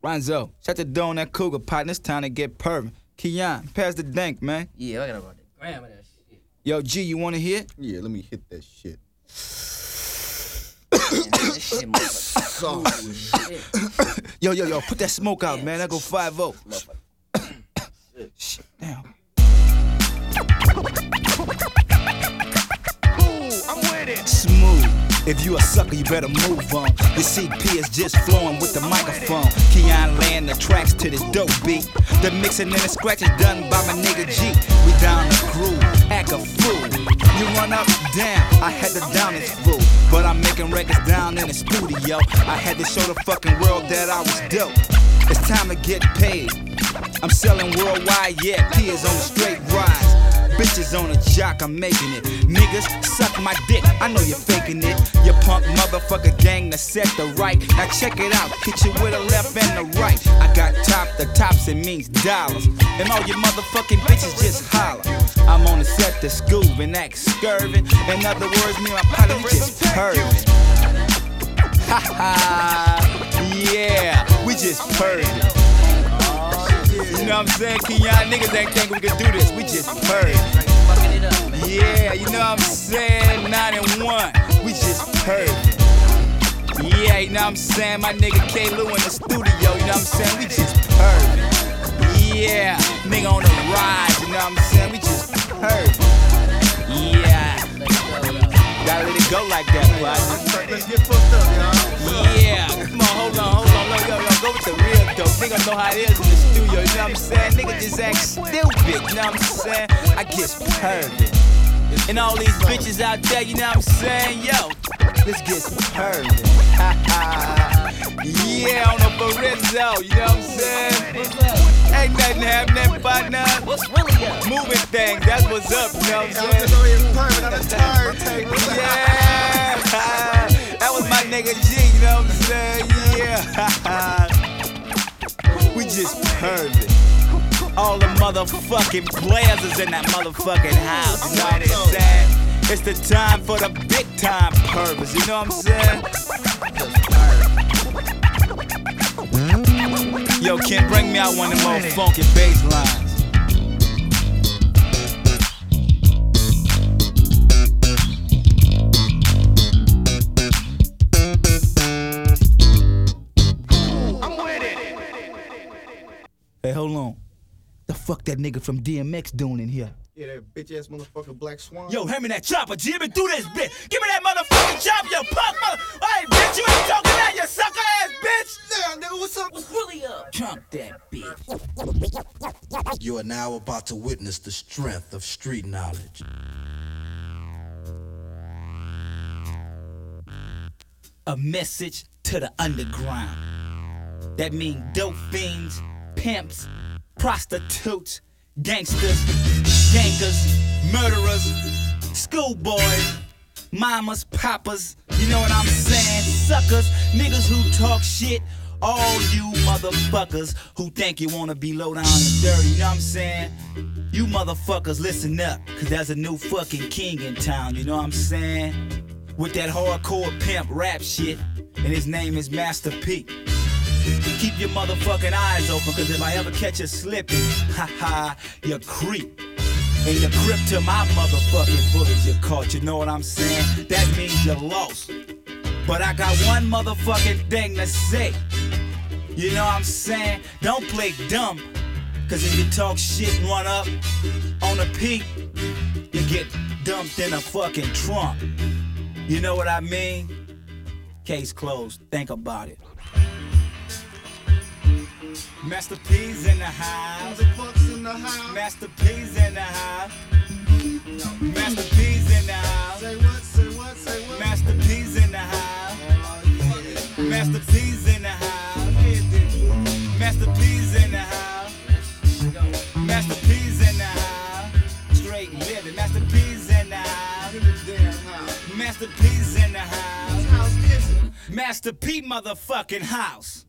Ronzo, shut the door on that cougar pot. It's time to get pervin'. Keon, pass the dank, man. Yeah, I gotta run the gram of that shit. Yo, G, you wanna hear it? Yeah, let me hit that shit. Man, that shit motherfucker. Yo, put that smoke out, man. That go 5-0. Shit, damn. I'm with it. Smooth. If you a sucker, you better move on. The CP is just flowing with the microphone. Keon laying the tracks to this dope beat. The mixing and the scratching done by my nigga G. We down the groove, act a fool. You run up, down, I had to down this fool. But I'm making records down in the studio. I had to show the fucking world that I was dope. It's time to get paid. I'm selling worldwide, yeah, P is on the straight rise. Bitches on a jock, I'm making it. Niggas, suck my dick, I know you're faking it. You punk motherfucker gang to set the right. Now check it out, hit you with a left and a right. I got top, the tops, it means dollars. And all you motherfucking bitches just holler. I'm on the set to scoop and act scurvin'. In other words, me and my partner, we just purrin'. Ha ha, yeah, we just purrin'. You know what I'm saying? Keon niggas ain't think we could do this. We just purring. Yeah, you know what I'm saying? 9 and 1. We just purring. Yeah, you know what I'm saying? My nigga K-Lou in the studio. You know what I'm saying? We just purring. Yeah, nigga on the rise. You know what I'm saying? We just purring. Yeah. Gotta let it go like that, boy. Let's get fucked up, y'all. Yeah, come on, hold on, yo, go with the real dope. Nigga know how it is in the studio, you know what I'm saying? Nigga just act stupid, you know what I'm saying? I get pervin'. And all these bitches out there, you know what I'm saying? Yo, let's get pervin'. Yeah, on the Barizzo, you know what I'm saying? Ain't nothing happening, partner. What's really up? Moving things, that's what's up, you know what I'm saying? I'm just over here pervin' on the turntable. Yeah, that was my nigga G, you know what I'm saying? Yeah, we just perfect. All the motherfucking players is in that motherfucking house, you know what I'm saying? It's the time for the big time purpose, you know what I'm saying? Yo, Ken, bring me out one of them more funky bass lines. Hey, hold on. The fuck that nigga from DMX doing in here? Yeah, that bitch ass motherfucker Black Swan. Yo, hand me that chopper, G. Let me do this, bitch. Give me that motherfucking chopper, you punk mother. Hey, bitch, you ain't talking that, you sucker ass bitch. Yeah, nigga, what's up? What's really up? Trump that bitch. You are now about to witness the strength of street knowledge. A message to the underground. That mean dope fiends, pimps, prostitutes, gangsters, gangers, murderers, schoolboys, mamas, papas, you know what I'm saying? Suckers, niggas who talk shit, all you motherfuckers who think you wanna be low down and dirty, you know what I'm saying? You motherfuckers listen up, cause there's a new fucking king in town, you know what I'm saying? With that hardcore pimp rap shit, and his name is Master P. Keep your motherfucking eyes open, cause if I ever catch you slipping, haha, you creep. And you crip to my motherfucking bullet you caught, you know what I'm saying? That means you lost. But I got one motherfucking thing to say. You know what I'm saying? Don't play dumb, cause if you talk shit and run up on a peak, you get dumped in a fucking trunk. You know what I mean? Case closed, think about it. Master P's in the house. In the house. Master P's in the house. Master P's in the house. Say what, say what, say what? Master P's in the house. Master P's in the house. Master P's in the house. Master P's in the house. Straight living. Master P's in the house. Master P's in the house. Master P motherfucking house.